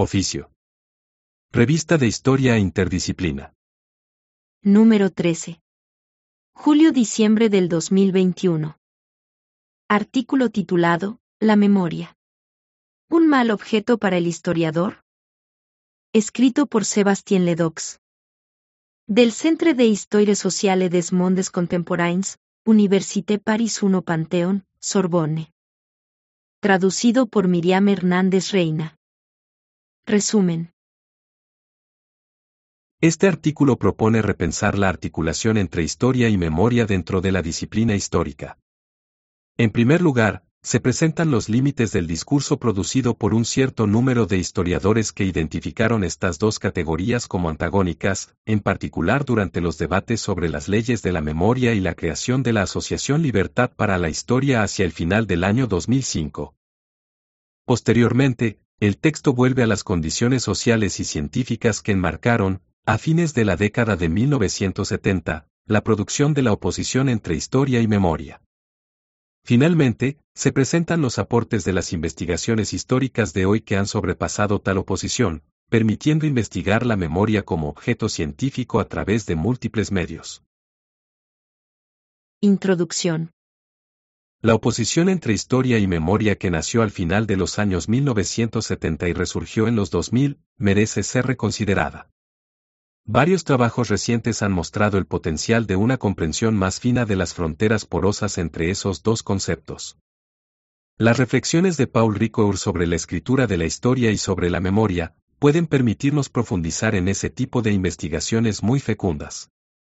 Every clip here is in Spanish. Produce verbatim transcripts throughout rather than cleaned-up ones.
Oficio. Revista de Historia e Interdisciplina. Número trece. Julio-diciembre del dos mil veintiuno. Artículo titulado, La memoria. ¿Un mal objeto para el historiador? Escrito por Sébastien Ledoux. Del Centre d'Histoire Sociale des Mondes Contemporains, Université Paris uno Pantheon, Sorbonne. Traducido por Miriam Hernández Reina. Resumen. Este artículo propone repensar la articulación entre historia y memoria dentro de la disciplina histórica. En primer lugar, se presentan los límites del discurso producido por un cierto número de historiadores que identificaron estas dos categorías como antagónicas, en particular durante los debates sobre las leyes de la memoria y la creación de la Asociación Libertad para la Historia hacia el final del año dos mil cinco. Posteriormente, el texto vuelve a las condiciones sociales y científicas que enmarcaron, a fines de la década de mil novecientos setenta, la producción de la oposición entre historia y memoria. Finalmente, se presentan los aportes de las investigaciones históricas de hoy que han sobrepasado tal oposición, permitiendo investigar la memoria como objeto científico a través de múltiples medios. Introducción. La oposición entre historia y memoria que nació al final de los años mil novecientos setenta y resurgió en los dos mil, merece ser reconsiderada. Varios trabajos recientes han mostrado el potencial de una comprensión más fina de las fronteras porosas entre esos dos conceptos. Las reflexiones de Paul Ricoeur sobre la escritura de la historia y sobre la memoria pueden permitirnos profundizar en ese tipo de investigaciones muy fecundas.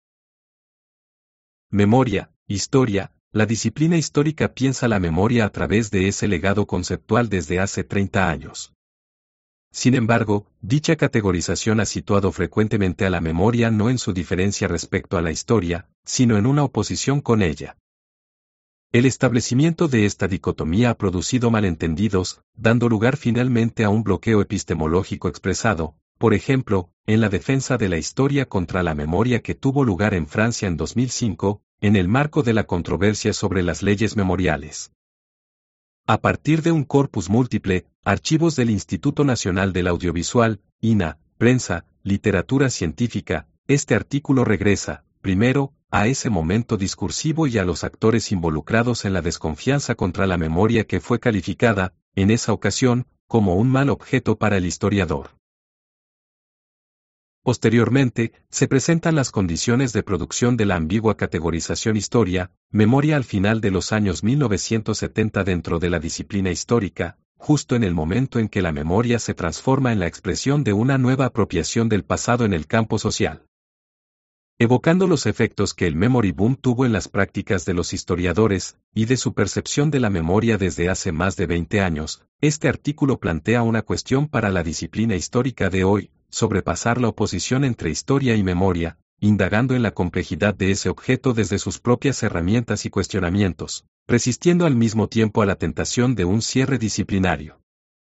Memoria, historia. La disciplina histórica piensa la memoria a través de ese legado conceptual desde hace treinta años. Sin embargo, dicha categorización ha situado frecuentemente a la memoria no en su diferencia respecto a la historia, sino en una oposición con ella. El establecimiento de esta dicotomía ha producido malentendidos, dando lugar finalmente a un bloqueo epistemológico expresado, por ejemplo, en la defensa de la historia contra la memoria que tuvo lugar en Francia en dos mil cinco, en el marco de la controversia sobre las leyes memoriales. A partir de un corpus múltiple, archivos del Instituto Nacional del Audiovisual, I N A, prensa, literatura científica, este artículo regresa, primero, a ese momento discursivo y a los actores involucrados en la desconfianza contra la memoria que fue calificada, en esa ocasión, como un mal objeto para el historiador. Posteriormente, se presentan las condiciones de producción de la ambigua categorización historia, memoria al final de los años mil novecientos setenta dentro de la disciplina histórica, justo en el momento en que la memoria se transforma en la expresión de una nueva apropiación del pasado en el campo social. Evocando los efectos que el memory boom tuvo en las prácticas de los historiadores, y de su percepción de la memoria desde hace más de veinte años, este artículo plantea una cuestión para la disciplina histórica de hoy, sobrepasar la oposición entre historia y memoria, indagando en la complejidad de ese objeto desde sus propias herramientas y cuestionamientos, resistiendo al mismo tiempo a la tentación de un cierre disciplinario.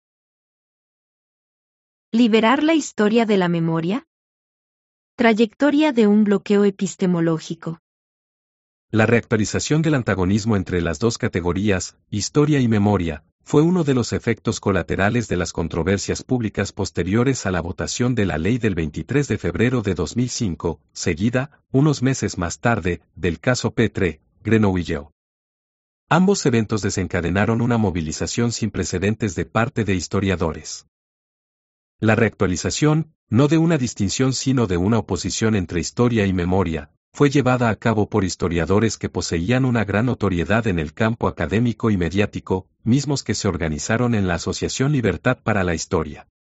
¿Liberar la historia de la memoria? Trayectoria de un bloqueo epistemológico. La reactualización del antagonismo entre las dos categorías, historia y memoria, fue uno de los efectos colaterales de las controversias públicas posteriores a la votación de la ley del veintitrés de febrero de dos mil cinco, seguida, unos meses más tarde, del caso Petre, Grenouille. Ambos eventos desencadenaron una movilización sin precedentes de parte de historiadores. La reactualización, no de una distinción sino de una oposición entre historia y memoria, fue llevada a cabo por historiadores que poseían una gran notoriedad en el campo académico y mediático, mismos que se organizaron en la Asociación Libertad para la Historia.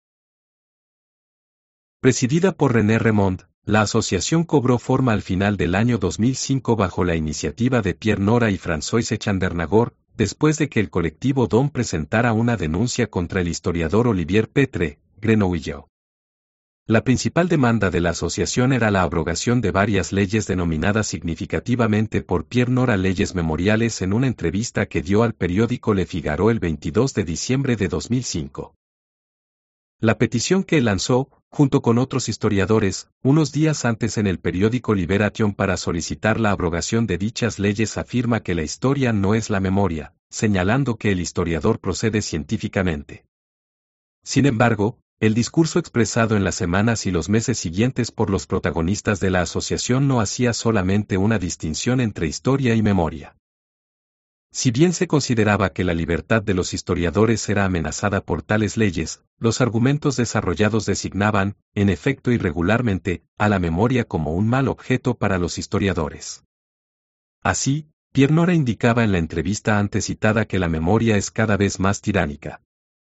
Presidida por René Remond, la asociación cobró forma al final del año dos mil cinco bajo la iniciativa de Pierre Nora y François Chandernagor, después de que el colectivo D O M presentara una denuncia contra el historiador Olivier Petre, Grenouille. La principal demanda de la asociación era la abrogación de varias leyes denominadas significativamente por Pierre Nora leyes memoriales en una entrevista que dio al periódico Le Figaro el veintidós de diciembre de dos mil cinco. La petición que lanzó, junto con otros historiadores, unos días antes en el periódico Libération para solicitar la abrogación de dichas leyes afirma que la historia no es la memoria, señalando que el historiador procede científicamente. Sin embargo, el discurso expresado en las semanas y los meses siguientes por los protagonistas de la asociación no hacía solamente una distinción entre historia y memoria. Si bien se consideraba que la libertad de los historiadores era amenazada por tales leyes, los argumentos desarrollados designaban, en efecto irregularmente, a la memoria como un mal objeto para los historiadores. Así, Pierre Nora indicaba en la entrevista antes citada que la memoria es cada vez más tiránica.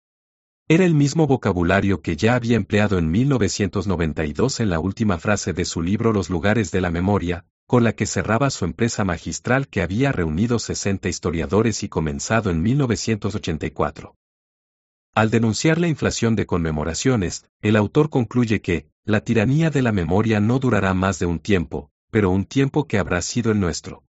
Era el mismo vocabulario que ya había empleado en mil novecientos noventa y dos en la última frase de su libro Los lugares de la memoria, con la que cerraba su empresa magistral que había reunido sesenta historiadores y comenzado en mil novecientos ochenta y cuatro. Al denunciar la inflación de conmemoraciones, el autor concluye que, la tiranía de la memoria no durará más de un tiempo, pero un tiempo que habrá sido el nuestro.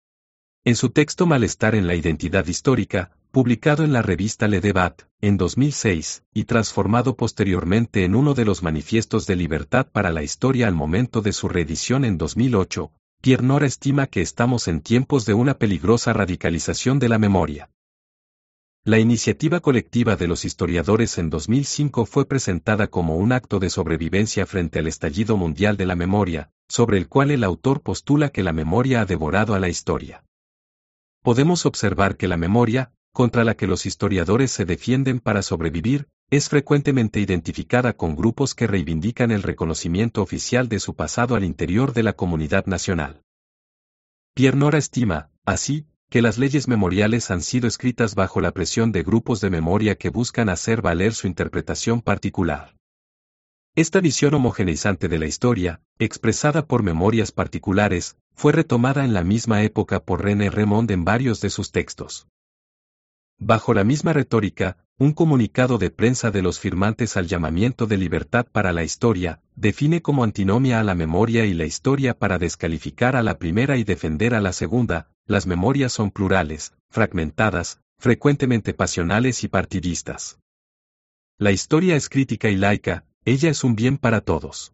En su texto Malestar en la identidad histórica, publicado en la revista Le Debat, en dos mil seis, y transformado posteriormente en uno de los manifiestos de libertad para la historia al momento de su reedición en dos mil ocho, Pierre Nora estima que estamos en tiempos de una peligrosa radicalización de la memoria. La iniciativa colectiva de los historiadores en dos mil cinco fue presentada como un acto de sobrevivencia frente al estallido mundial de la memoria, sobre el cual el autor postula que la memoria ha devorado a la historia. Podemos observar que la memoria, contra la que los historiadores se defienden para sobrevivir, es frecuentemente identificada con grupos que reivindican el reconocimiento oficial de su pasado al interior de la comunidad nacional. Pierre Nora estima, así, que las leyes memoriales han sido escritas bajo la presión de grupos de memoria que buscan hacer valer su interpretación particular. Esta visión homogeneizante de la historia, expresada por memorias particulares, fue retomada en la misma época por René Remond en varios de sus textos. Bajo la misma retórica, un comunicado de prensa de los firmantes al llamamiento de libertad para la historia, define como antinomia a la memoria y la historia para descalificar a la primera y defender a la segunda. Las memorias son plurales, fragmentadas, frecuentemente pasionales y partidistas. La historia es crítica y laica, ella es un bien para todos.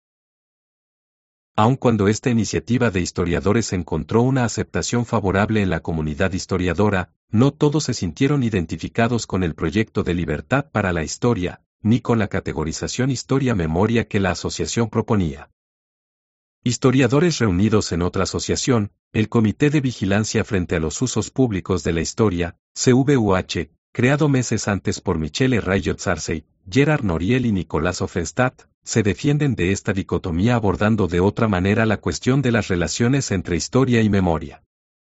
Aun cuando esta iniciativa de historiadores encontró una aceptación favorable en la comunidad historiadora, no todos se sintieron identificados con el proyecto de libertad para la historia, ni con la categorización historia-memoria que la asociación proponía. Historiadores reunidos en otra asociación, el Comité de Vigilancia frente a los Usos Públicos de la Historia, C V U H, creado meses antes por Michele Rayot-Sarcey, Gerard Noriel y Nicolás Offenstadt, se defienden de esta dicotomía abordando de otra manera la cuestión de las relaciones entre historia y memoria.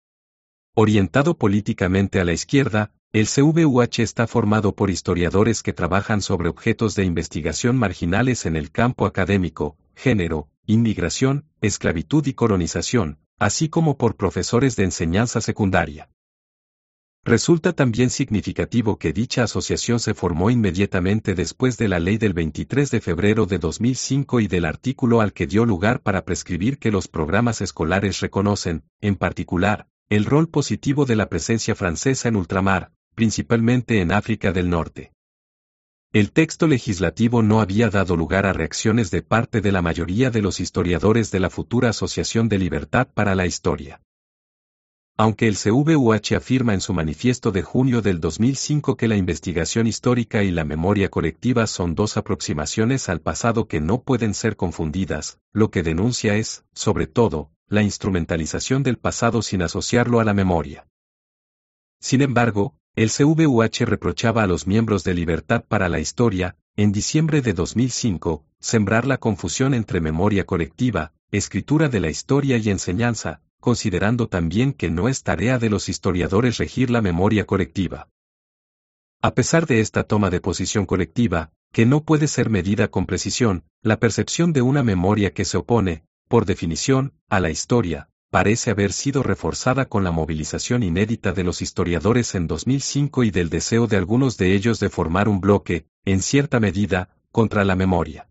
Orientado políticamente a la izquierda, el C V U H está formado por historiadores que trabajan sobre objetos de investigación marginales en el campo académico, género, inmigración, esclavitud y colonización, así como por profesores de enseñanza secundaria. Resulta también significativo que dicha asociación se formó inmediatamente después de la ley del veintitrés de febrero de dos mil cinco y del artículo al que dio lugar para prescribir que los programas escolares reconocen, en particular, el rol positivo de la presencia francesa en ultramar, principalmente en África del Norte. El texto legislativo no había dado lugar a reacciones de parte de la mayoría de los historiadores de la futura Asociación de Libertad para la Historia. Aunque el C V U H afirma en su manifiesto de junio del dos mil cinco que la investigación histórica y la memoria colectiva son dos aproximaciones al pasado que no pueden ser confundidas, lo que denuncia es, sobre todo, la instrumentalización del pasado sin asociarlo a la memoria. Sin embargo, el C V U H reprochaba a los miembros de Libertad para la Historia, en diciembre de dos mil cinco, sembrar la confusión entre memoria colectiva, escritura de la historia y enseñanza, considerando también que no es tarea de los historiadores regir la memoria colectiva. A pesar de esta toma de posición colectiva, que no puede ser medida con precisión, la percepción de una memoria que se opone, por definición, a la historia, parece haber sido reforzada con la movilización inédita de los historiadores en dos mil cinco y del deseo de algunos de ellos de formar un bloque, en cierta medida, contra la memoria.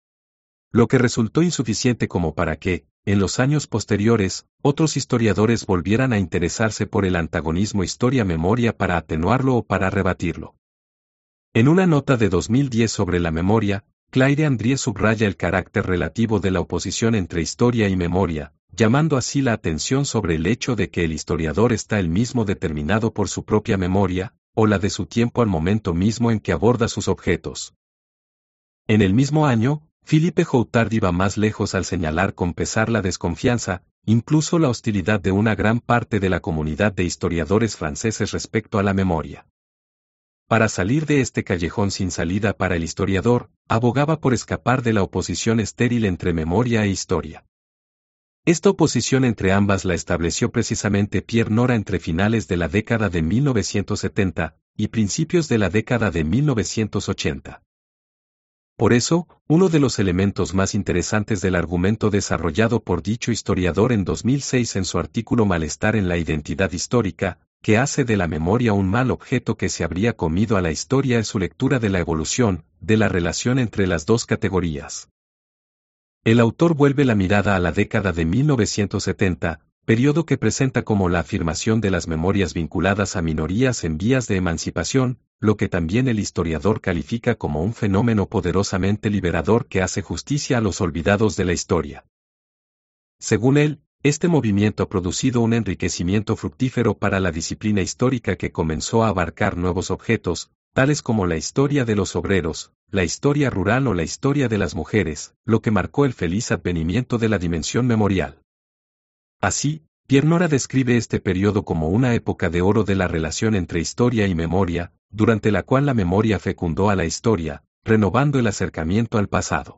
Lo que resultó insuficiente como para que, en los años posteriores, otros historiadores volvieran a interesarse por el antagonismo historia-memoria para atenuarlo o para rebatirlo. En una nota de dos mil diez sobre la memoria, Claire Andrié subraya el carácter relativo de la oposición entre historia y memoria, llamando así la atención sobre el hecho de que el historiador está él mismo determinado por su propia memoria, o la de su tiempo al momento mismo en que aborda sus objetos. En el mismo año, Philippe Joutard iba más lejos al señalar con pesar la desconfianza, incluso la hostilidad de una gran parte de la comunidad de historiadores franceses respecto a la memoria. Para salir de este callejón sin salida para el historiador, abogaba por escapar de la oposición estéril entre memoria e historia. Esta oposición entre ambas la estableció precisamente Pierre Nora entre finales de la década de mil novecientos setenta y principios de la década de mil novecientos ochenta. Por eso, uno de los elementos más interesantes del argumento desarrollado por dicho historiador en dos mil seis en su artículo Malestar en la identidad histórica, que hace de la memoria un mal objeto que se habría comido a la historia es su lectura de la evolución, de la relación entre las dos categorías. El autor vuelve la mirada a la década de mil novecientos setenta, periodo que presenta como la afirmación de las memorias vinculadas a minorías en vías de emancipación, lo que también el historiador califica como un fenómeno poderosamente liberador que hace justicia a los olvidados de la historia. Según él, este movimiento ha producido un enriquecimiento fructífero para la disciplina histórica que comenzó a abarcar nuevos objetos, tales como la historia de los obreros, la historia rural o la historia de las mujeres, lo que marcó el feliz advenimiento de la dimensión memorial. Así, Pierre Nora describe este periodo como una época de oro de la relación entre historia y memoria, durante la cual la memoria fecundó a la historia, renovando el acercamiento al pasado.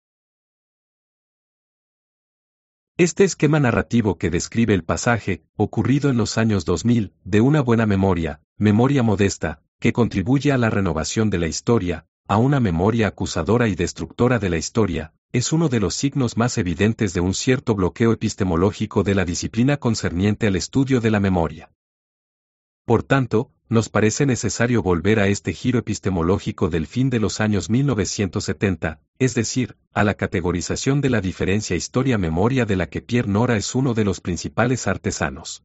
Este esquema narrativo que describe el pasaje, ocurrido en los años dos mil, de una buena memoria, memoria modesta, que contribuye a la renovación de la historia, a una memoria acusadora y destructora de la historia, es uno de los signos más evidentes de un cierto bloqueo epistemológico de la disciplina concerniente al estudio de la memoria. Por tanto, nos parece necesario volver a este giro epistemológico del fin de los años mil novecientos setenta, es decir, a la categorización de la diferencia historia-memoria de la que Pierre Nora es uno de los principales artesanos.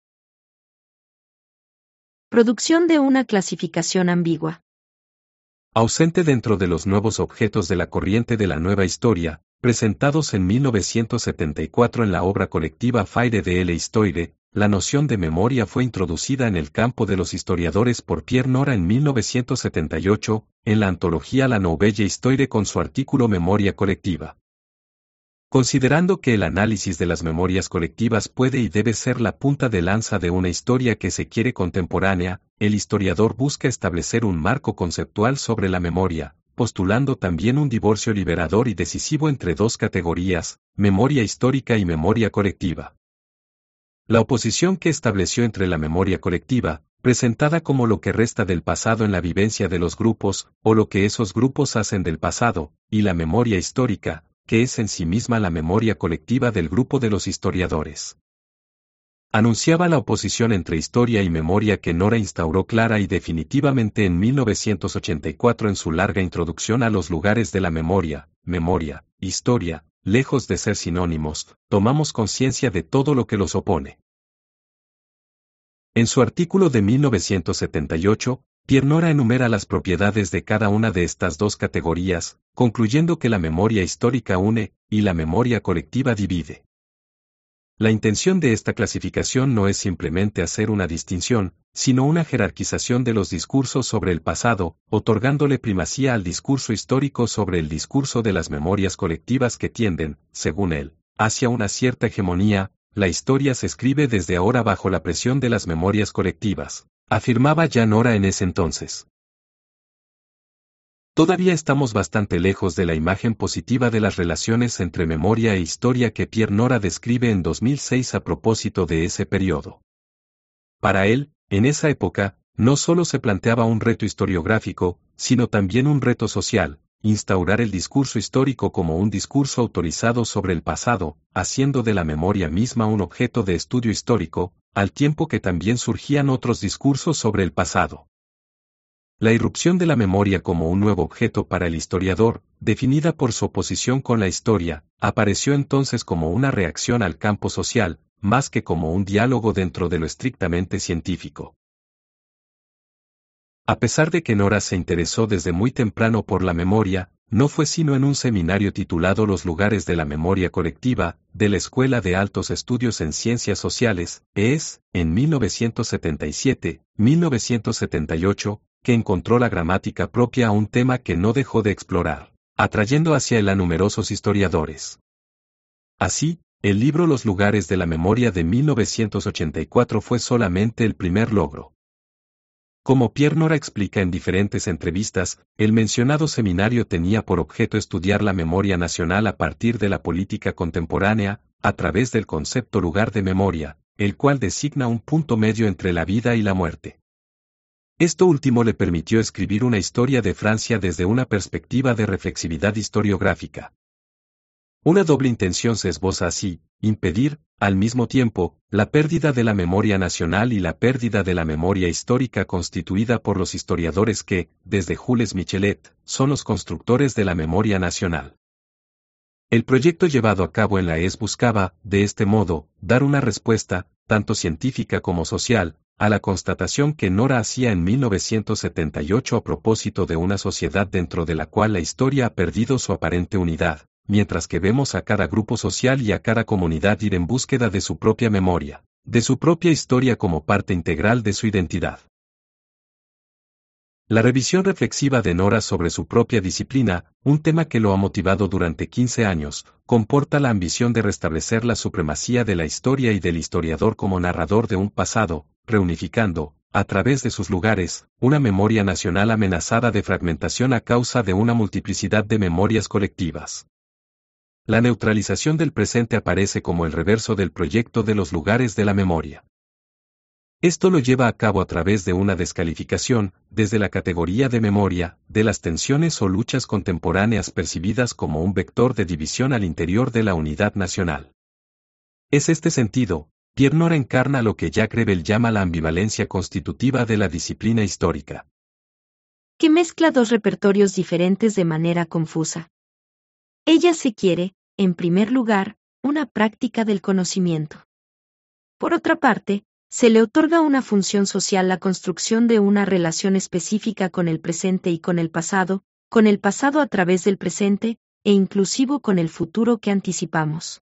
Producción de una clasificación ambigua. Ausente dentro de los nuevos objetos de la corriente de la nueva historia, presentados en mil novecientos setenta y cuatro en la obra colectiva Faire de l'Histoire, la noción de memoria fue introducida en el campo de los historiadores por Pierre Nora en mil novecientos setenta y ocho, en la antología La Nouvelle Histoire con su artículo Memoria colectiva. Considerando que el análisis de las memorias colectivas puede y debe ser la punta de lanza de una historia que se quiere contemporánea, el historiador busca establecer un marco conceptual sobre la memoria, postulando también un divorcio liberador y decisivo entre dos categorías, memoria histórica y memoria colectiva. La oposición que estableció entre la memoria colectiva, presentada como lo que resta del pasado en la vivencia de los grupos, o lo que esos grupos hacen del pasado, y la memoria histórica, que es en sí misma la memoria colectiva del grupo de los historiadores. Anunciaba la oposición entre historia y memoria que Nora instauró clara y definitivamente en mil novecientos ochenta y cuatro en su larga introducción a los lugares de la memoria, memoria, historia, lejos de ser sinónimos, tomamos conciencia de todo lo que los opone. En su artículo de mil novecientos setenta y ocho, Pierre Nora enumera las propiedades de cada una de estas dos categorías, concluyendo que la memoria histórica une, y la memoria colectiva divide. La intención de esta clasificación no es simplemente hacer una distinción, sino una jerarquización de los discursos sobre el pasado, otorgándole primacía al discurso histórico sobre el discurso de las memorias colectivas que tienden, según él, hacia una cierta hegemonía. La historia se escribe desde ahora bajo la presión de las memorias colectivas, afirmaba ya Nora en ese entonces. Todavía estamos bastante lejos de la imagen positiva de las relaciones entre memoria e historia que Pierre Nora describe en dos mil seis a propósito de ese periodo. Para él, en esa época, no solo se planteaba un reto historiográfico, sino también un reto social, instaurar el discurso histórico como un discurso autorizado sobre el pasado, haciendo de la memoria misma un objeto de estudio histórico, al tiempo que también surgían otros discursos sobre el pasado. La irrupción de la memoria como un nuevo objeto para el historiador, definida por su oposición con la historia, apareció entonces como una reacción al campo social, más que como un diálogo dentro de lo estrictamente científico. A pesar de que Nora se interesó desde muy temprano por la memoria, no fue sino en un seminario titulado Los lugares de la memoria colectiva, de la Escuela de Altos Estudios en Ciencias Sociales, E S, en mil novecientos setenta y siete, mil novecientos setenta y ocho, que encontró la gramática propia a un tema que no dejó de explorar. atrayendo hacia él a numerosos historiadores. Así, el libro Los lugares de la memoria de mil novecientos ochenta y cuatro fue solamente el primer logro. Como Pierre Nora explica en diferentes entrevistas, el mencionado seminario tenía por objeto estudiar la memoria nacional a partir de la política contemporánea, a través del concepto lugar de memoria, el cual designa un punto medio entre la vida y la muerte. Esto último le permitió escribir una historia de Francia desde una perspectiva de reflexividad historiográfica. Una doble intención se esboza así: impedir, al mismo tiempo, la pérdida de la memoria nacional y la pérdida de la memoria histórica constituida por los historiadores que, desde Jules Michelet, son los constructores de la memoria nacional. El proyecto llevado a cabo en la E S buscaba, de este modo, dar una respuesta, tanto científica como social, a la constatación que Nora hacía en mil novecientos setenta y ocho a propósito de una sociedad dentro de la cual la historia ha perdido su aparente unidad, mientras que vemos a cada grupo social y a cada comunidad ir en búsqueda de su propia memoria, de su propia historia como parte integral de su identidad. La revisión reflexiva de Nora sobre su propia disciplina, un tema que lo ha motivado durante quince años, comporta la ambición de restablecer la supremacía de la historia y del historiador como narrador de un pasado, reunificando, a través de sus lugares, una memoria nacional amenazada de fragmentación a causa de una multiplicidad de memorias colectivas. La neutralización del presente aparece como el reverso del proyecto de los lugares de la memoria. Esto lo lleva a cabo a través de una descalificación, desde la categoría de memoria, de las tensiones o luchas contemporáneas percibidas como un vector de división al interior de la unidad nacional. Es este sentido, Pierre Nora encarna lo que Jacques Rebel llama la ambivalencia constitutiva de la disciplina histórica, que mezcla dos repertorios diferentes de manera confusa. Ella se quiere, en primer lugar, una práctica del conocimiento. Por otra parte, se le otorga una función social, la construcción de una relación específica con el presente y con el pasado, con el pasado a través del presente, e inclusivo con el futuro que anticipamos.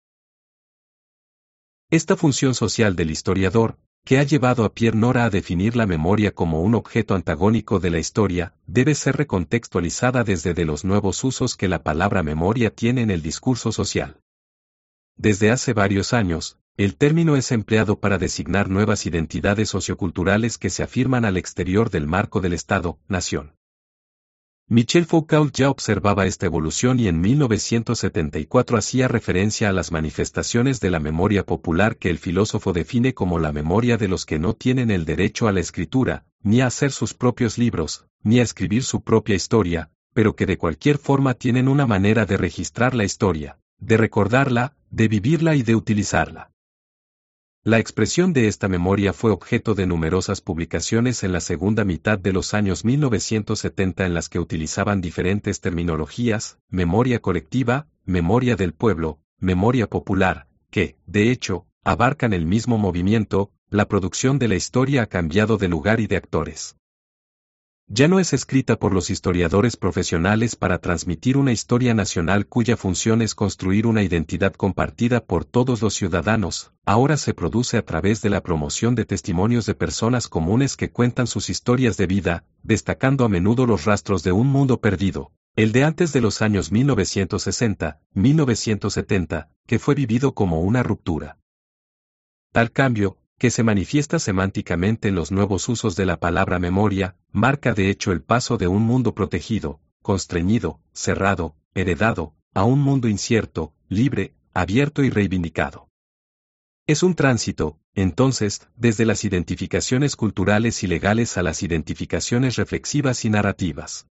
Esta función social del historiador, que ha llevado a Pierre Nora a definir la memoria como un objeto antagónico de la historia, debe ser recontextualizada desde de los nuevos usos que la palabra memoria tiene en el discurso social. Desde hace varios años, el término es empleado para designar nuevas identidades socioculturales que se afirman al exterior del marco del Estado-nación. Michel Foucault ya observaba esta evolución y en mil novecientos setenta y cuatro hacía referencia a las manifestaciones de la memoria popular que el filósofo define como la memoria de los que no tienen el derecho a la escritura, ni a hacer sus propios libros, ni a escribir su propia historia, pero que de cualquier forma tienen una manera de registrar la historia, de recordarla, de vivirla y de utilizarla. La expresión de esta memoria fue objeto de numerosas publicaciones en la segunda mitad de los años mil novecientos setenta en las que utilizaban diferentes terminologías: memoria colectiva, memoria del pueblo, memoria popular, que, de hecho, abarcan el mismo movimiento. La producción de la historia ha cambiado de lugar y de actores. Ya no es escrita por los historiadores profesionales para transmitir una historia nacional cuya función es construir una identidad compartida por todos los ciudadanos, ahora se produce a través de la promoción de testimonios de personas comunes que cuentan sus historias de vida, destacando a menudo los rastros de un mundo perdido, el de antes de los años mil novecientos sesenta, mil novecientos setenta, que fue vivido como una ruptura. Tal cambio, que se manifiesta semánticamente en los nuevos usos de la palabra memoria, marca de hecho el paso de un mundo protegido, constreñido, cerrado, heredado, a un mundo incierto, libre, abierto y reivindicado. Es un tránsito, entonces, desde las identificaciones culturales y legales a las identificaciones reflexivas y narrativas.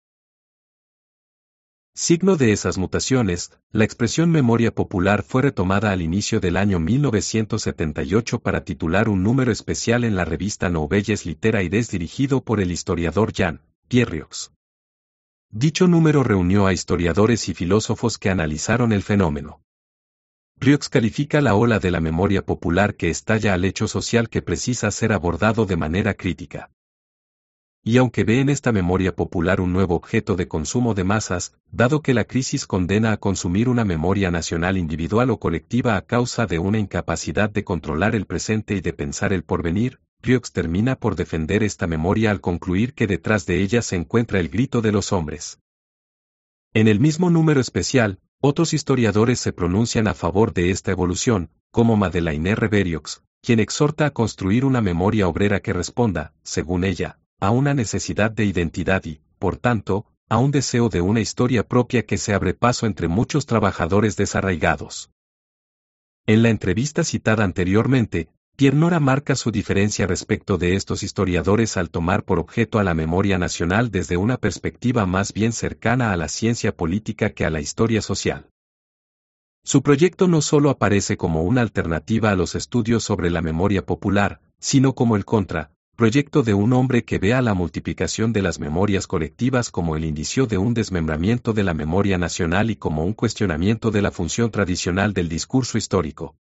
Signo de esas mutaciones, la expresión memoria popular fue retomada al inicio del año mil novecientos setenta y ocho para titular un número especial en la revista Nouvelles Littéraires dirigido por el historiador Jean-Pierre Rioux. Dicho número reunió a historiadores y filósofos que analizaron el fenómeno. Rioux califica la ola de la memoria popular que estalla al hecho social que precisa ser abordado de manera crítica. Y aunque ve en esta memoria popular un nuevo objeto de consumo de masas, dado que la crisis condena a consumir una memoria nacional individual o colectiva a causa de una incapacidad de controlar el presente y de pensar el porvenir, Rioux termina por defender esta memoria al concluir que detrás de ella se encuentra el grito de los hombres. En el mismo número especial, otros historiadores se pronuncian a favor de esta evolución, como Madeleine R. Berriox, quien exhorta a construir una memoria obrera que responda, según ella, a una necesidad de identidad y, por tanto, a un deseo de una historia propia que se abre paso entre muchos trabajadores desarraigados. En la entrevista citada anteriormente, Pierre Nora marca su diferencia respecto de estos historiadores al tomar por objeto a la memoria nacional desde una perspectiva más bien cercana a la ciencia política que a la historia social. Su proyecto no solo aparece como una alternativa a los estudios sobre la memoria popular, sino como el contra, proyecto de un hombre que ve a la multiplicación de las memorias colectivas como el indicio de un desmembramiento de la memoria nacional y como un cuestionamiento de la función tradicional del discurso histórico.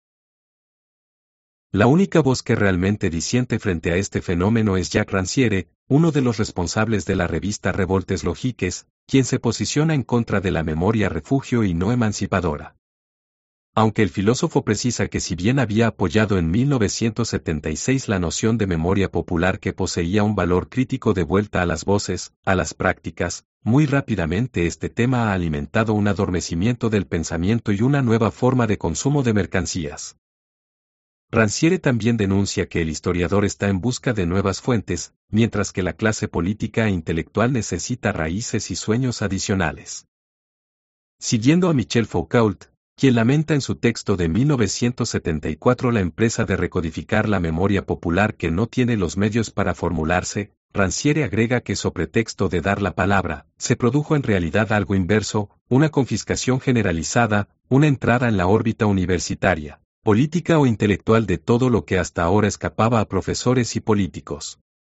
La única voz que realmente disiente frente a este fenómeno es Jacques Rancière, uno de los responsables de la revista Revoltes Logiques, quien se posiciona en contra de la memoria refugio y no emancipadora. Aunque el filósofo precisa que si bien había apoyado en mil novecientos setenta y seis la noción de memoria popular que poseía un valor crítico de vuelta a las voces, a las prácticas, muy rápidamente este tema ha alimentado un adormecimiento del pensamiento y una nueva forma de consumo de mercancías. Rancière también denuncia que el historiador está en busca de nuevas fuentes, mientras que la clase política e intelectual necesita raíces y sueños adicionales. Siguiendo a Michel Foucault, quien lamenta en su texto de mil novecientos setenta y cuatro la empresa de recodificar la memoria popular que no tiene los medios para formularse, Rancière agrega que sobre pretexto de dar la palabra, se produjo en realidad algo inverso, una confiscación generalizada, una entrada en la órbita universitaria, política o intelectual de todo lo que hasta ahora escapaba a profesores y políticos.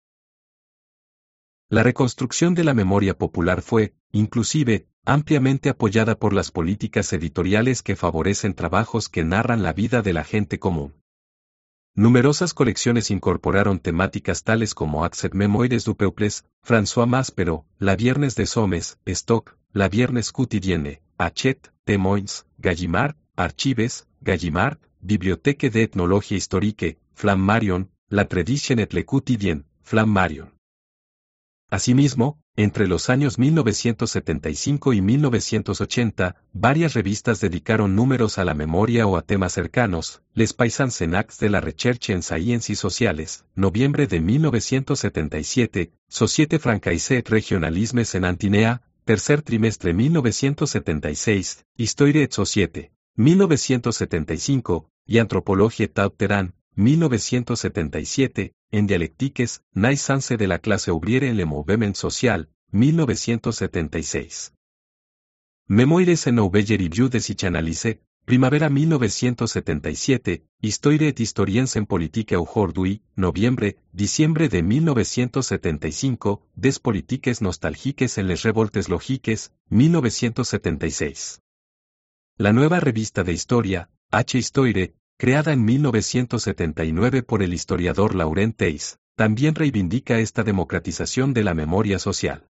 La reconstrucción de la memoria popular fue, inclusive, ampliamente apoyada por las políticas editoriales que favorecen trabajos que narran la vida de la gente común. Numerosas colecciones incorporaron temáticas tales como Accès Mémoires du Peuple, François Maspero, La Viernes des Hommes, Stock, La Viernes Quotidienne, Hachette, Témoins, Gallimard, Archives, Gallimard, Bibliothèque d'Ethnologie Historique, Flammarion, La Tradition et le Quotidien, Flammarion. Asimismo, entre los años mil novecientos setenta y cinco y mil novecientos ochenta, varias revistas dedicaron números a la memoria o a temas cercanos. Les Paysans en Actes de la Recherche en Sciences Sociales, noviembre de mil novecientos setenta y siete, Société Francaise et Regionalismes en Antinea, tercer trimestre mil novecientos setenta y seis, Histoire et Société, mil novecientos setenta y cinco, y Anthropologie Tauteran, mil novecientos setenta y siete, en Dialectiques, Naissance de la clase ouvrière en le mouvement social, mil novecientos setenta y seis. Mémoires en Nouvelle Revue des Psychanalyse, primavera mil novecientos setenta y siete, Histoire et Historiens en Politique aujourd'hui, noviembre, diciembre de mil novecientos setenta y cinco, Des Politiques Nostalgiques en les Revoltes Logiques, mil novecientos setenta y seis. La nueva revista de historia, H. Histoire, creada en mil novecientos setenta y nueve por el historiador Laurent Theiss, también reivindica esta democratización de la memoria social.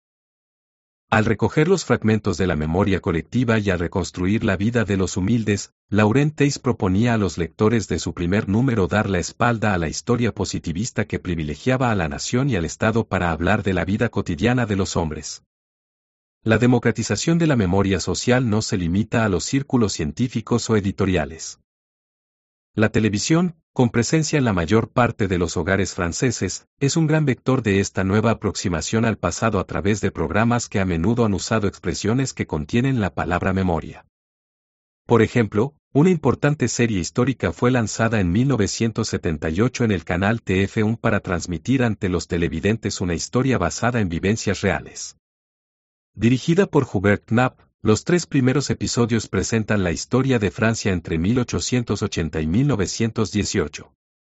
Al recoger los fragmentos de la memoria colectiva y al reconstruir la vida de los humildes, Laurent Theiss proponía a los lectores de su primer número dar la espalda a la historia positivista que privilegiaba a la nación y al Estado para hablar de la vida cotidiana de los hombres. La democratización de la memoria social no se limita a los círculos científicos o editoriales. La televisión, con presencia en la mayor parte de los hogares franceses, es un gran vector de esta nueva aproximación al pasado a través de programas que a menudo han usado expresiones que contienen la palabra memoria. Por ejemplo, una importante serie histórica fue lanzada en mil novecientos setenta y ocho en el canal T F uno para transmitir ante los televidentes una historia basada en vivencias reales. Dirigida por Hubert Knapp, los tres primeros episodios presentan la historia de Francia entre mil ochocientos ochenta y mil novecientos dieciocho.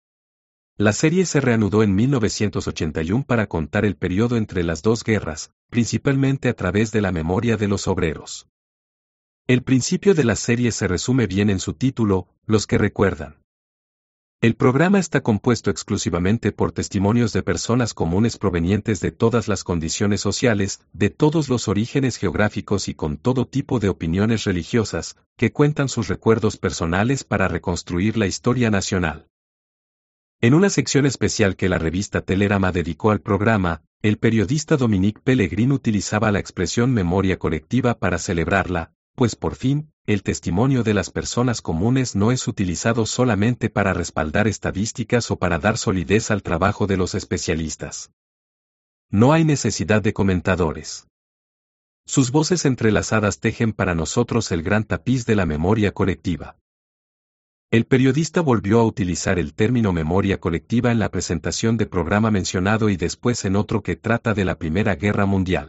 La serie se reanudó en mil novecientos ochenta y uno para contar el periodo entre las dos guerras, principalmente a través de la memoria de los obreros. El principio de la serie se resume bien en su título, Los que recuerdan. El programa está compuesto exclusivamente por testimonios de personas comunes provenientes de todas las condiciones sociales, de todos los orígenes geográficos y con todo tipo de opiniones religiosas, que cuentan sus recuerdos personales para reconstruir la historia nacional. En una sección especial que la revista Télérama dedicó al programa, El periodista Dominique Pellegrin utilizaba la expresión memoria colectiva para celebrarla, pues por fin, el testimonio de las personas comunes no es utilizado solamente para respaldar estadísticas o para dar solidez al trabajo de los especialistas. No hay necesidad de comentadores. Sus voces entrelazadas tejen para nosotros el gran tapiz de la memoria colectiva. El periodista volvió a utilizar el término memoria colectiva en la presentación de programa mencionado y después en otro que trata de la Primera Guerra Mundial.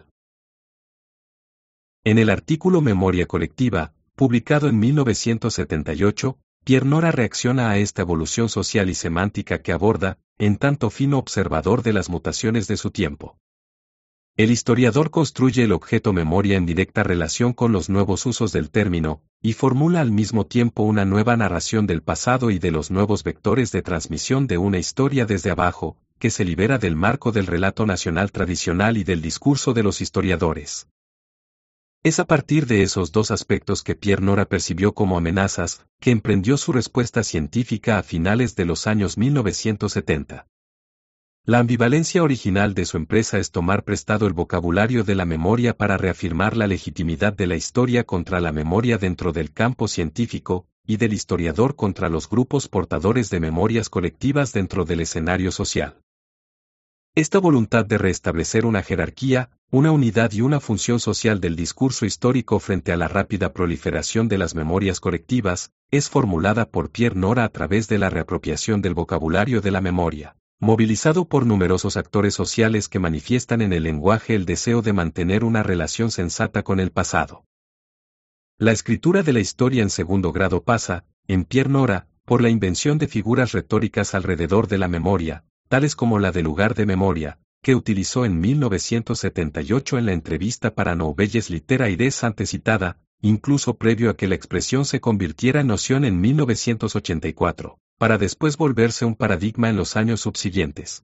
En el artículo Memoria colectiva, publicado en mil novecientos setenta y ocho, Pierre Nora reacciona a esta evolución social y semántica que aborda, en tanto fino observador de las mutaciones de su tiempo. El historiador construye el objeto memoria en directa relación con los nuevos usos del término, y formula al mismo tiempo una nueva narración del pasado y de los nuevos vectores de transmisión de una historia desde abajo, que se libera del marco del relato nacional tradicional y del discurso de los historiadores. Es a partir de esos dos aspectos que Pierre Nora percibió como amenazas, que emprendió su respuesta científica a finales de los años mil novecientos setenta. La ambivalencia original de su empresa es tomar prestado el vocabulario de la memoria para reafirmar la legitimidad de la historia contra la memoria dentro del campo científico, y del historiador contra los grupos portadores de memorias colectivas dentro del escenario social. Esta voluntad de restablecer una jerarquía, una unidad y una función social del discurso histórico frente a la rápida proliferación de las memorias colectivas, es formulada por Pierre Nora a través de la reapropiación del vocabulario de la memoria, movilizado por numerosos actores sociales que manifiestan en el lenguaje el deseo de mantener una relación sensata con el pasado. La escritura de la historia en segundo grado pasa, en Pierre Nora, por la invención de figuras retóricas alrededor de la memoria, tales como la de lugar de memoria, que utilizó en mil novecientos setenta y ocho en la entrevista para Nouvelles Littéraires antes citada, incluso previo a que la expresión se convirtiera en noción en mil novecientos ochenta y cuatro, para después volverse un paradigma en los años subsiguientes.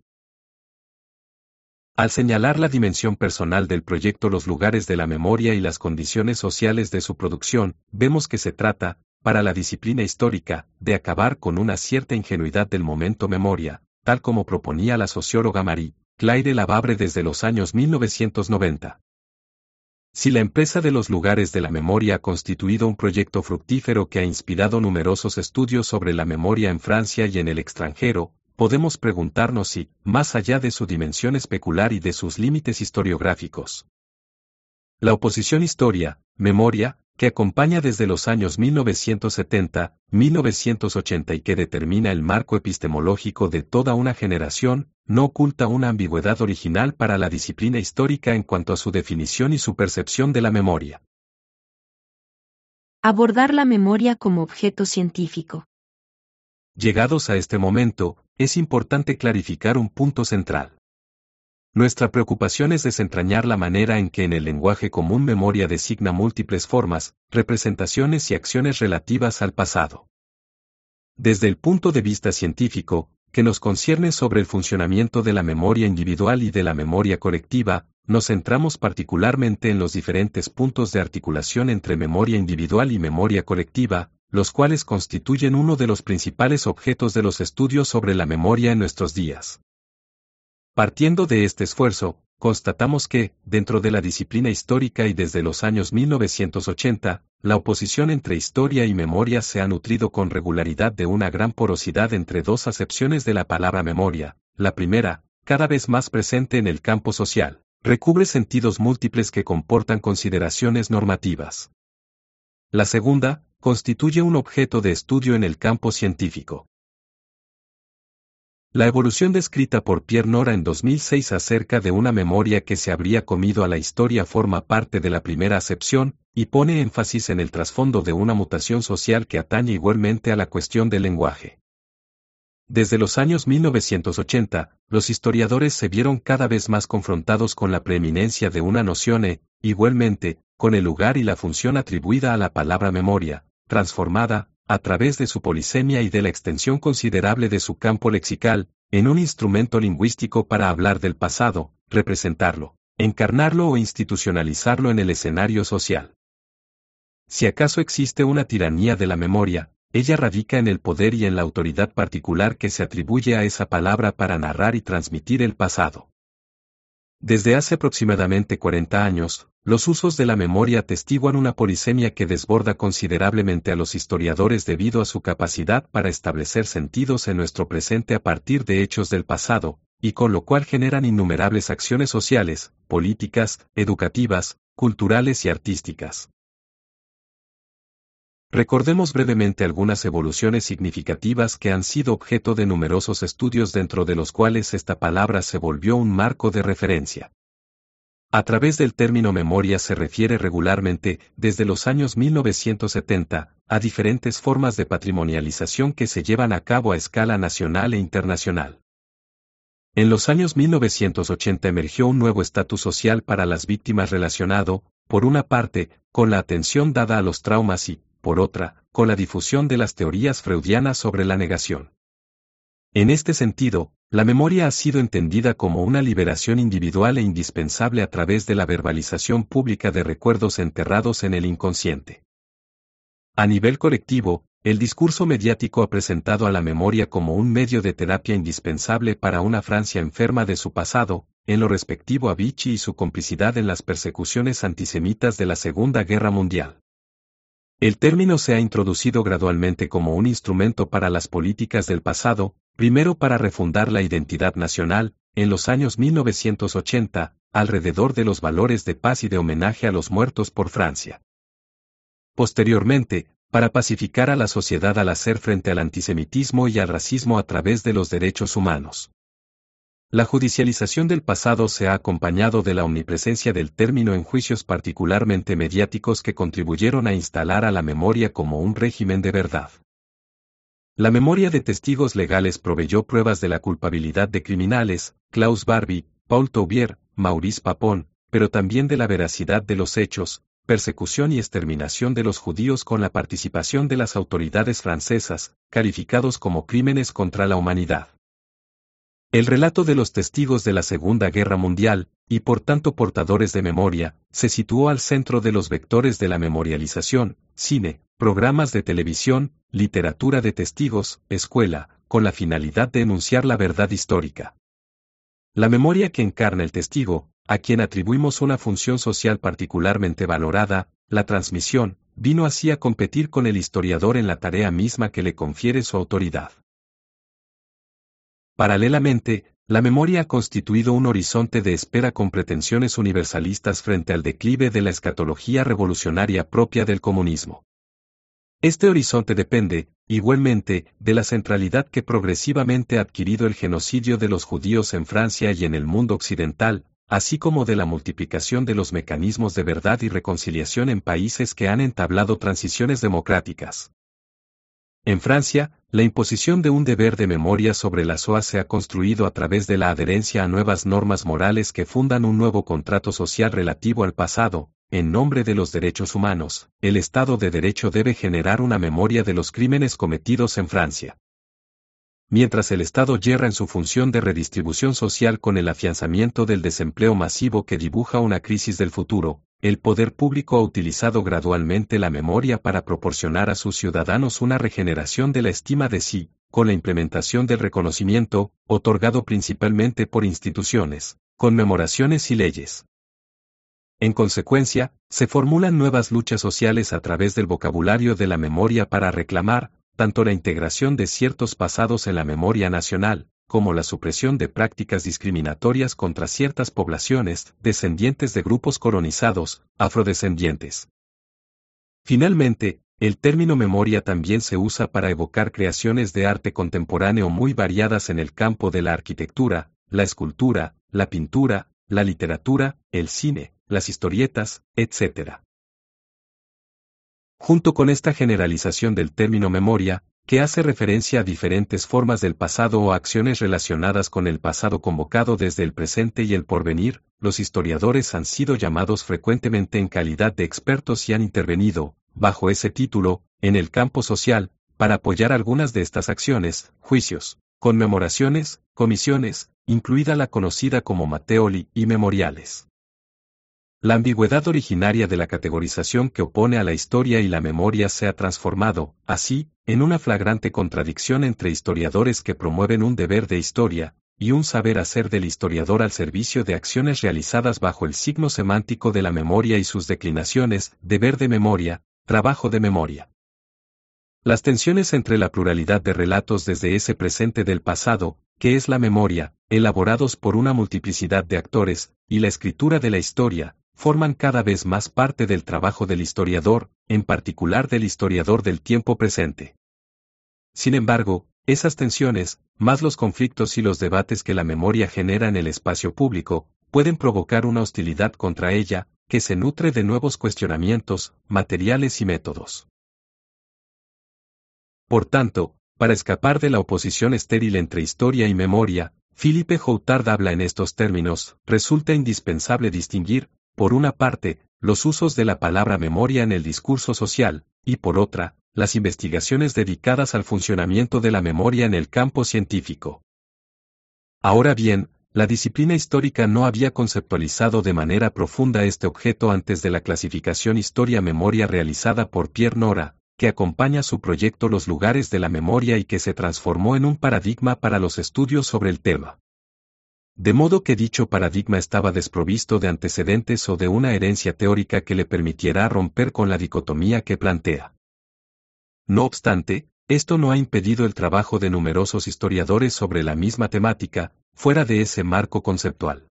Al señalar la dimensión personal del proyecto, los lugares de la memoria y las condiciones sociales de su producción, vemos que se trata, para la disciplina histórica, de acabar con una cierta ingenuidad del momento memoria, tal como proponía la socióloga Marie Claire Lavabre desde los años mil novecientos noventa. Si la empresa de los lugares de la memoria ha constituido un proyecto fructífero que ha inspirado numerosos estudios sobre la memoria en Francia y en el extranjero, podemos preguntarnos si, más allá de su dimensión especular y de sus límites historiográficos, la oposición historia-memoria, que acompaña desde los años mil novecientos setenta a mil novecientos ochenta y que determina el marco epistemológico de toda una generación, no oculta una ambigüedad original para la disciplina histórica en cuanto a su definición y su percepción de la memoria. Abordar la memoria como objeto científico. Llegados a este momento, es importante clarificar un punto central. Nuestra preocupación es desentrañar la manera en que en el lenguaje común memoria designa múltiples formas, representaciones y acciones relativas al pasado. Desde el punto de vista científico, que nos concierne sobre el funcionamiento de la memoria individual y de la memoria colectiva, nos centramos particularmente en los diferentes puntos de articulación entre memoria individual y memoria colectiva, los cuales constituyen uno de los principales objetos de los estudios sobre la memoria en nuestros días. Partiendo de este esfuerzo, constatamos que, dentro de la disciplina histórica y desde los años mil novecientos ochenta, la oposición entre historia y memoria se ha nutrido con regularidad de una gran porosidad entre dos acepciones de la palabra memoria. La primera, cada vez más presente en el campo social, recubre sentidos múltiples que comportan consideraciones normativas. La segunda, constituye un objeto de estudio en el campo científico. La evolución descrita por Pierre Nora en dos mil seis acerca de una memoria que se habría comido a la historia forma parte de la primera acepción, y pone énfasis en el trasfondo de una mutación social que atañe igualmente a la cuestión del lenguaje. Desde los años mil novecientos ochenta, los historiadores se vieron cada vez más confrontados con la preeminencia de una noción e, igualmente, con el lugar y la función atribuida a la palabra memoria, transformada, a través de su polisemia y de la extensión considerable de su campo lexical, en un instrumento lingüístico para hablar del pasado, representarlo, encarnarlo o institucionalizarlo en el escenario social. Si acaso existe una tiranía de la memoria, ella radica en el poder y en la autoridad particular que se atribuye a esa palabra para narrar y transmitir el pasado. Desde hace aproximadamente cuarenta años, los usos de la memoria atestiguan una polisemia que desborda considerablemente a los historiadores debido a su capacidad para establecer sentidos en nuestro presente a partir de hechos del pasado, y con lo cual generan innumerables acciones sociales, políticas, educativas, culturales y artísticas. Recordemos brevemente algunas evoluciones significativas que han sido objeto de numerosos estudios dentro de los cuales esta palabra se volvió un marco de referencia. A través del término memoria se refiere regularmente, desde los años mil novecientos setenta, a diferentes formas de patrimonialización que se llevan a cabo a escala nacional e internacional. En los años mil novecientos ochenta emergió un nuevo estatus social para las víctimas relacionado, por una parte, con la atención dada a los traumas y, por otra, con la difusión de las teorías freudianas sobre la negación. En este sentido, la memoria ha sido entendida como una liberación individual e indispensable a través de la verbalización pública de recuerdos enterrados en el inconsciente. A nivel colectivo, el discurso mediático ha presentado a la memoria como un medio de terapia indispensable para una Francia enferma de su pasado, en lo respectivo a Vichy y su complicidad en las persecuciones antisemitas de la Segunda Guerra Mundial. El término se ha introducido gradualmente como un instrumento para las políticas del pasado, primero para refundar la identidad nacional, en los años mil novecientos ochenta, alrededor de los valores de paz y de homenaje a los muertos por Francia. Posteriormente, para pacificar a la sociedad al hacer frente al antisemitismo y al racismo a través de los derechos humanos. La judicialización del pasado se ha acompañado de la omnipresencia del término en juicios particularmente mediáticos que contribuyeron a instalar a la memoria como un régimen de verdad. La memoria de testigos legales proveyó pruebas de la culpabilidad de criminales, Klaus Barbie, Paul Touvier, Maurice Papon, pero también de la veracidad de los hechos, persecución y exterminación de los judíos con la participación de las autoridades francesas, calificados como crímenes contra la humanidad. El relato de los testigos de la Segunda Guerra Mundial, y por tanto portadores de memoria, se situó al centro de los vectores de la memorialización, cine, programas de televisión, literatura de testigos, escuela, con la finalidad de enunciar la verdad histórica. La memoria que encarna el testigo, a quien atribuimos una función social particularmente valorada, la transmisión, vino así a competir con el historiador en la tarea misma que le confiere su autoridad. Paralelamente, la memoria ha constituido un horizonte de espera con pretensiones universalistas frente al declive de la escatología revolucionaria propia del comunismo. Este horizonte depende, igualmente, de la centralidad que progresivamente ha adquirido el genocidio de los judíos en Francia y en el mundo occidental, así como de la multiplicación de los mecanismos de verdad y reconciliación en países que han entablado transiciones democráticas. En Francia, la imposición de un deber de memoria sobre la Shoah se ha construido a través de la adherencia a nuevas normas morales que fundan un nuevo contrato social relativo al pasado. En nombre de los derechos humanos, el Estado de Derecho debe generar una memoria de los crímenes cometidos en Francia. Mientras el Estado yerra en su función de redistribución social con el afianzamiento del desempleo masivo que dibuja una crisis del futuro, el poder público ha utilizado gradualmente la memoria para proporcionar a sus ciudadanos una regeneración de la estima de sí, con la implementación del reconocimiento, otorgado principalmente por instituciones, conmemoraciones y leyes. En consecuencia, se formulan nuevas luchas sociales a través del vocabulario de la memoria para reclamar, tanto la integración de ciertos pasados en la memoria nacional, como la supresión de prácticas discriminatorias contra ciertas poblaciones, descendientes de grupos colonizados, afrodescendientes. Finalmente, el término memoria también se usa para evocar creaciones de arte contemporáneo muy variadas en el campo de la arquitectura, la escultura, la pintura, la literatura, el cine, las historietas, etcétera. Junto con esta generalización del término memoria, que hace referencia a diferentes formas del pasado o acciones relacionadas con el pasado convocado desde el presente y el porvenir, los historiadores han sido llamados frecuentemente en calidad de expertos y han intervenido, bajo ese título, en el campo social, para apoyar algunas de estas acciones, juicios, conmemoraciones, comisiones, incluida la conocida como Matteoli y memoriales. La ambigüedad originaria de la categorización que opone a la historia y la memoria se ha transformado, así, en una flagrante contradicción entre historiadores que promueven un deber de historia, y un saber hacer del historiador al servicio de acciones realizadas bajo el signo semántico de la memoria y sus declinaciones, deber de memoria, trabajo de memoria. Las tensiones entre la pluralidad de relatos desde ese presente del pasado, que es la memoria, elaborados por una multiplicidad de actores, y la escritura de la historia, forman cada vez más parte del trabajo del historiador, en particular del historiador del tiempo presente. Sin embargo, esas tensiones, más los conflictos y los debates que la memoria genera en el espacio público, pueden provocar una hostilidad contra ella, que se nutre de nuevos cuestionamientos, materiales y métodos. Por tanto, para escapar de la oposición estéril entre historia y memoria, Philippe Joutard habla en estos términos: resulta indispensable distinguir, por una parte, los usos de la palabra memoria en el discurso social, y por otra, las investigaciones dedicadas al funcionamiento de la memoria en el campo científico. Ahora bien, la disciplina histórica no había conceptualizado de manera profunda este objeto antes de la clasificación historia-memoria realizada por Pierre Nora, que acompaña su proyecto Los lugares de la memoria y que se transformó en un paradigma para los estudios sobre el tema. De modo que dicho paradigma estaba desprovisto de antecedentes o de una herencia teórica que le permitiera romper con la dicotomía que plantea. No obstante, esto no ha impedido el trabajo de numerosos historiadores sobre la misma temática, fuera de ese marco conceptual.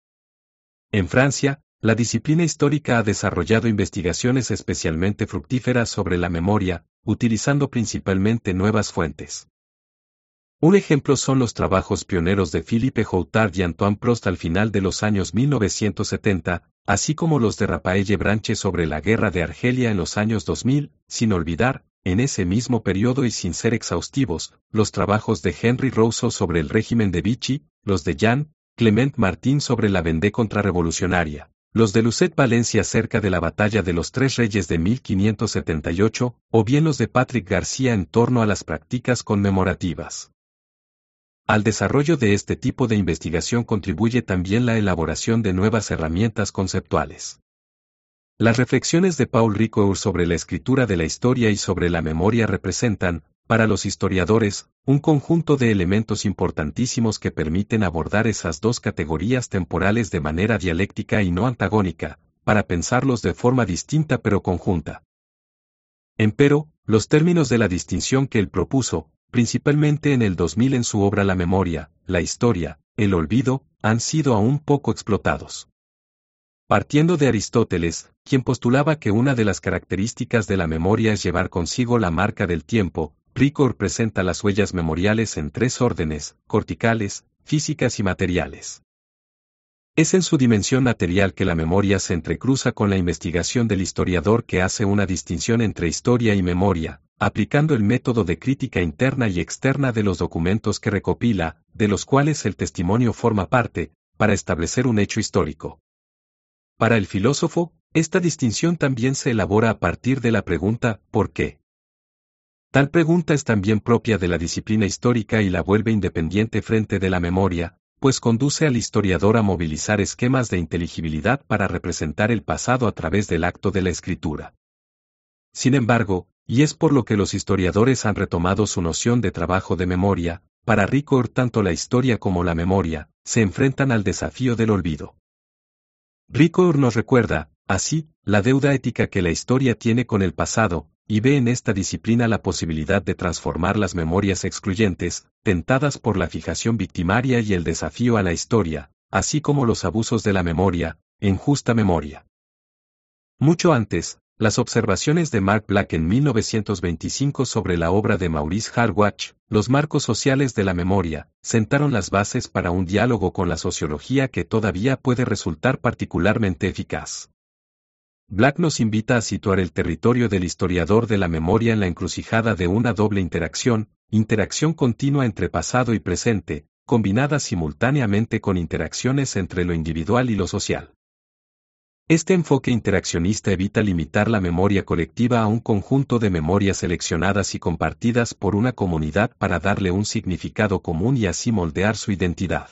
En Francia, la disciplina histórica ha desarrollado investigaciones especialmente fructíferas sobre la memoria, utilizando principalmente nuevas fuentes. Un ejemplo son los trabajos pioneros de Philippe Joutard y Antoine Prost al final de los años mil novecientos setenta, así como los de Raphaël Branche sobre la guerra de Argelia en los años dos mil, sin olvidar, en ese mismo periodo y sin ser exhaustivos, los trabajos de Henry Rousseau sobre el régimen de Vichy, los de Jean Clement Martin sobre la Vendée contrarrevolucionaria, los de Lucet Valencia acerca de la batalla de los Tres Reyes de mil quinientos setenta y ocho, o bien los de Patrick García en torno a las prácticas conmemorativas. Al desarrollo de este tipo de investigación contribuye también la elaboración de nuevas herramientas conceptuales. Las reflexiones de Paul Ricoeur sobre la escritura de la historia y sobre la memoria representan, para los historiadores, un conjunto de elementos importantísimos que permiten abordar esas dos categorías temporales de manera dialéctica y no antagónica, para pensarlos de forma distinta pero conjunta. Empero, los términos de la distinción que él propuso, principalmente en el dos mil en su obra La memoria, la historia, el olvido, han sido aún poco explotados. Partiendo de Aristóteles, quien postulaba que una de las características de la memoria es llevar consigo la marca del tiempo, Ricoeur presenta las huellas memoriales en tres órdenes: corticales, físicas y materiales. Es en su dimensión material que la memoria se entrecruza con la investigación del historiador, que hace una distinción entre historia y memoria, aplicando el método de crítica interna y externa de los documentos que recopila, de los cuales el testimonio forma parte, para establecer un hecho histórico. Para el filósofo, esta distinción también se elabora a partir de la pregunta ¿por qué? Tal pregunta es también propia de la disciplina histórica y la vuelve independiente frente de la memoria, pues conduce al historiador a movilizar esquemas de inteligibilidad para representar el pasado a través del acto de la escritura. Sin embargo, y es por lo que los historiadores han retomado su noción de trabajo de memoria, para Ricoeur tanto la historia como la memoria se enfrentan al desafío del olvido. Ricoeur nos recuerda, así, la deuda ética que la historia tiene con el pasado, y ve en esta disciplina la posibilidad de transformar las memorias excluyentes, tentadas por la fijación victimaria y el desafío a la historia, así como los abusos de la memoria, en justa memoria. Mucho antes, las observaciones de Mark Black en mil novecientos veinticinco sobre la obra de Maurice Hardwatch, Los marcos sociales de la memoria, sentaron las bases para un diálogo con la sociología que todavía puede resultar particularmente eficaz. Black nos invita a situar el territorio del historiador de la memoria en la encrucijada de una doble interacción, interacción continua entre pasado y presente, combinada simultáneamente con interacciones entre lo individual y lo social. Este enfoque interaccionista evita limitar la memoria colectiva a un conjunto de memorias seleccionadas y compartidas por una comunidad para darle un significado común y así moldear su identidad.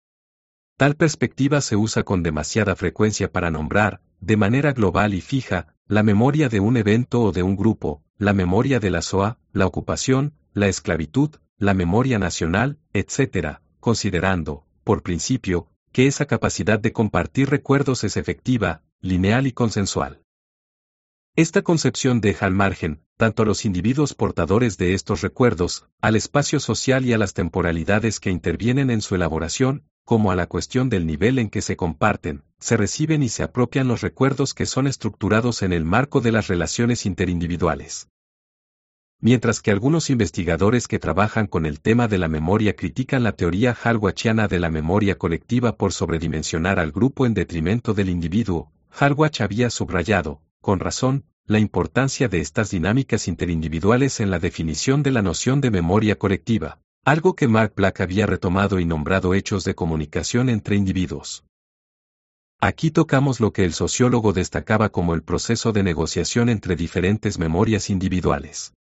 Tal perspectiva se usa con demasiada frecuencia para nombrar, de manera global y fija, la memoria de un evento o de un grupo, la memoria de la Shoah, la ocupación, la esclavitud, la memoria nacional, etcétera, considerando, por principio, que esa capacidad de compartir recuerdos es efectiva, lineal y consensual. Esta concepción deja al margen, tanto a los individuos portadores de estos recuerdos, al espacio social y a las temporalidades que intervienen en su elaboración, como a la cuestión del nivel en que se comparten, se reciben y se apropian los recuerdos que son estructurados en el marco de las relaciones interindividuales. Mientras que algunos investigadores que trabajan con el tema de la memoria critican la teoría hallwachiana de la memoria colectiva por sobredimensionar al grupo en detrimento del individuo, Hallwach había subrayado, con razón, la importancia de estas dinámicas interindividuales en la definición de la noción de memoria colectiva, algo que Mark Black había retomado y nombrado hechos de comunicación entre individuos. Aquí tocamos lo que el sociólogo destacaba como el proceso de negociación entre diferentes memorias individuales.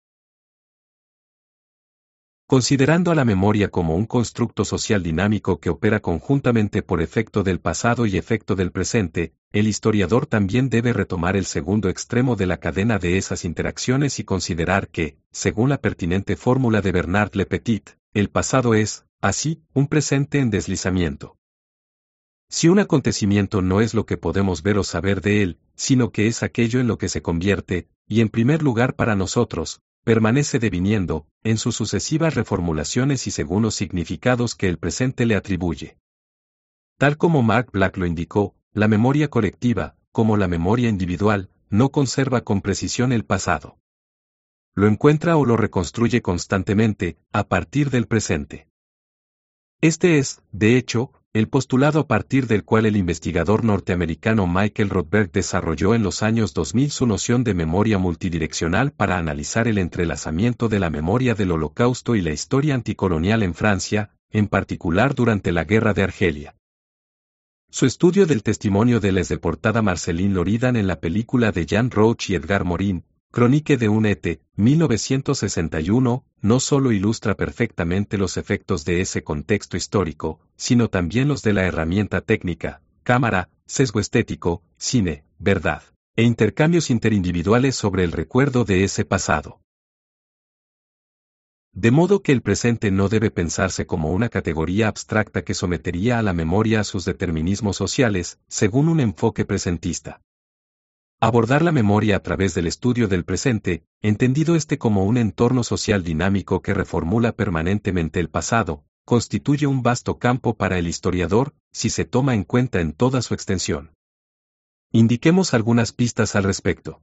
Considerando a la memoria como un constructo social dinámico que opera conjuntamente por efecto del pasado y efecto del presente, el historiador también debe retomar el segundo extremo de la cadena de esas interacciones y considerar que, según la pertinente fórmula de Bernard Le Petit, el pasado es, así, un presente en deslizamiento. Si un acontecimiento no es lo que podemos ver o saber de él, sino que es aquello en lo que se convierte, y en primer lugar para nosotros, permanece deviniendo, en sus sucesivas reformulaciones y según los significados que el presente le atribuye. Tal como Mark Black lo indicó, la memoria colectiva, como la memoria individual, no conserva con precisión el pasado. Lo encuentra o lo reconstruye constantemente, a partir del presente. Este es, de hecho, el postulado a partir del cual el investigador norteamericano Michael Rothberg desarrolló en los años dos mil su noción de memoria multidireccional para analizar el entrelazamiento de la memoria del Holocausto y la historia anticolonial en Francia, en particular durante la Guerra de Argelia. Su estudio del testimonio de les deportada Marceline Loridan en la película de Jean Rouch y Edgar Morin, Chronique de un été, mil novecientos sesenta y uno, no solo ilustra perfectamente los efectos de ese contexto histórico, sino también los de la herramienta técnica, cámara, sesgo estético, cine, verdad, e intercambios interindividuales sobre el recuerdo de ese pasado. De modo que el presente no debe pensarse como una categoría abstracta que sometería a la memoria a sus determinismos sociales, según un enfoque presentista. Abordar la memoria a través del estudio del presente, entendido este como un entorno social dinámico que reformula permanentemente el pasado, constituye un vasto campo para el historiador, si se toma en cuenta en toda su extensión. Indiquemos algunas pistas al respecto.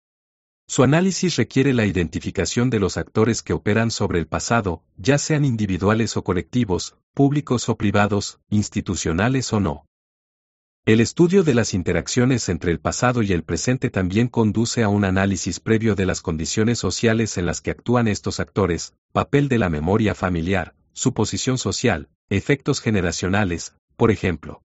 Su análisis requiere la identificación de los actores que operan sobre el pasado, ya sean individuales o colectivos, públicos o privados, institucionales o no. El estudio de las interacciones entre el pasado y el presente también conduce a un análisis previo de las condiciones sociales en las que actúan estos actores, papel de la memoria familiar, su posición social, efectos generacionales, por ejemplo.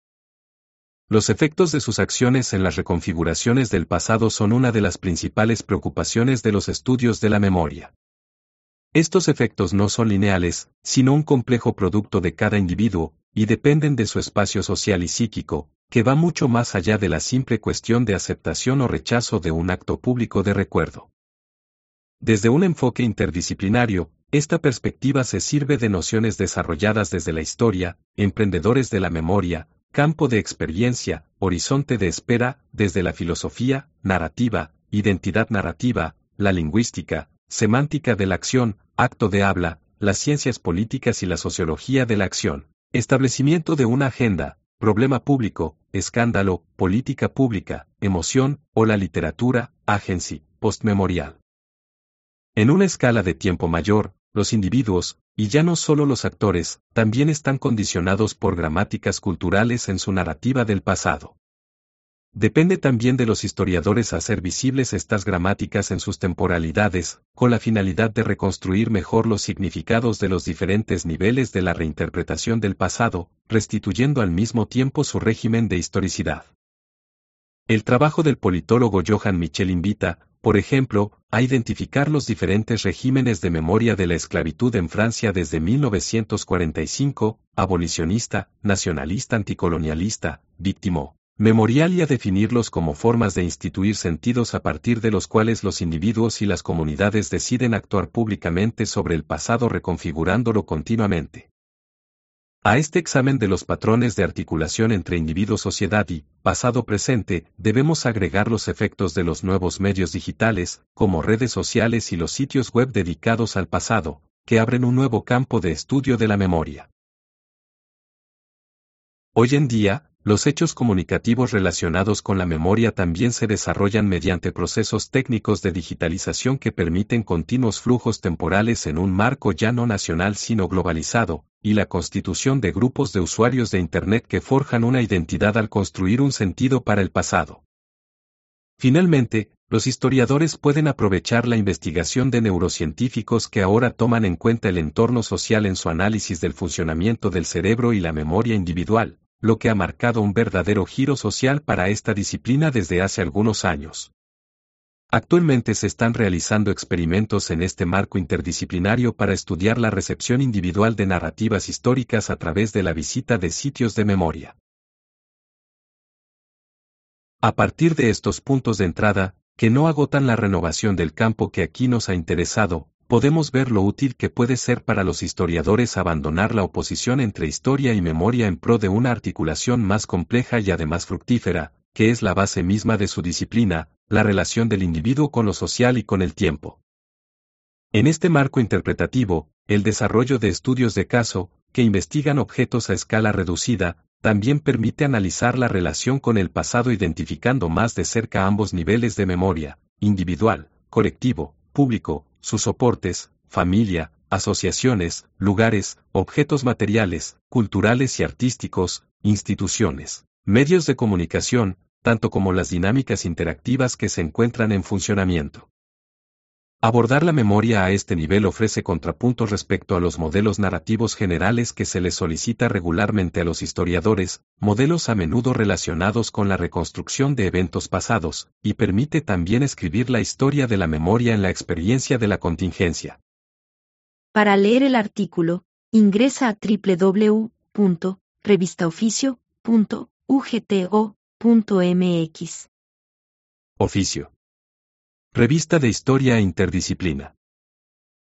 Los efectos de sus acciones en las reconfiguraciones del pasado son una de las principales preocupaciones de los estudios de la memoria. Estos efectos no son lineales, sino un complejo producto de cada individuo, y dependen de su espacio social y psíquico, que va mucho más allá de la simple cuestión de aceptación o rechazo de un acto público de recuerdo. Desde un enfoque interdisciplinario, esta perspectiva se sirve de nociones desarrolladas desde la historia, emprendedores de la memoria, campo de experiencia, horizonte de espera, desde la filosofía, narrativa, identidad narrativa, la lingüística, semántica de la acción, acto de habla, las ciencias políticas y la sociología de la acción, establecimiento de una agenda, problema público, escándalo, política pública, emoción, o la literatura, agency, postmemorial. En una escala de tiempo mayor, los individuos, y ya no solo los actores, también están condicionados por gramáticas culturales en su narrativa del pasado. Depende también de los historiadores hacer visibles estas gramáticas en sus temporalidades, con la finalidad de reconstruir mejor los significados de los diferentes niveles de la reinterpretación del pasado, restituyendo al mismo tiempo su régimen de historicidad. El trabajo del politólogo Johann Michel invita, por ejemplo, a identificar los diferentes regímenes de memoria de la esclavitud en Francia desde mil novecientos cuarenta y cinco, abolicionista, nacionalista anticolonialista, víctimo, memorial y a definirlos como formas de instituir sentidos a partir de los cuales los individuos y las comunidades deciden actuar públicamente sobre el pasado reconfigurándolo continuamente. A este examen de los patrones de articulación entre individuo-sociedad y pasado-presente, debemos agregar los efectos de los nuevos medios digitales, como redes sociales y los sitios web dedicados al pasado, que abren un nuevo campo de estudio de la memoria. Hoy en día, los hechos comunicativos relacionados con la memoria también se desarrollan mediante procesos técnicos de digitalización que permiten continuos flujos temporales en un marco ya no nacional sino globalizado, y la constitución de grupos de usuarios de Internet que forjan una identidad al construir un sentido para el pasado. Finalmente, los historiadores pueden aprovechar la investigación de neurocientíficos que ahora toman en cuenta el entorno social en su análisis del funcionamiento del cerebro y la memoria individual, lo que ha marcado un verdadero giro social para esta disciplina desde hace algunos años. Actualmente se están realizando experimentos en este marco interdisciplinario para estudiar la recepción individual de narrativas históricas a través de la visita de sitios de memoria. A partir de estos puntos de entrada, que no agotan la renovación del campo que aquí nos ha interesado, podemos ver lo útil que puede ser para los historiadores abandonar la oposición entre historia y memoria en pro de una articulación más compleja y además fructífera, que es la base misma de su disciplina, la relación del individuo con lo social y con el tiempo. En este marco interpretativo, el desarrollo de estudios de caso, que investigan objetos a escala reducida, también permite analizar la relación con el pasado identificando más de cerca ambos niveles de memoria, individual, colectivo, público, sus soportes, familia, asociaciones, lugares, objetos materiales, culturales y artísticos, instituciones, medios de comunicación, tanto como las dinámicas interactivas que se encuentran en funcionamiento. Abordar la memoria a este nivel ofrece contrapuntos respecto a los modelos narrativos generales que se les solicita regularmente a los historiadores, modelos a menudo relacionados con la reconstrucción de eventos pasados, y permite también escribir la historia de la memoria en la experiencia de la contingencia. Para leer el artículo, ingresa a doble u doble u doble u punto revistaoficio punto u g t o punto m x. Oficio. Revista de Historia e Interdisciplina.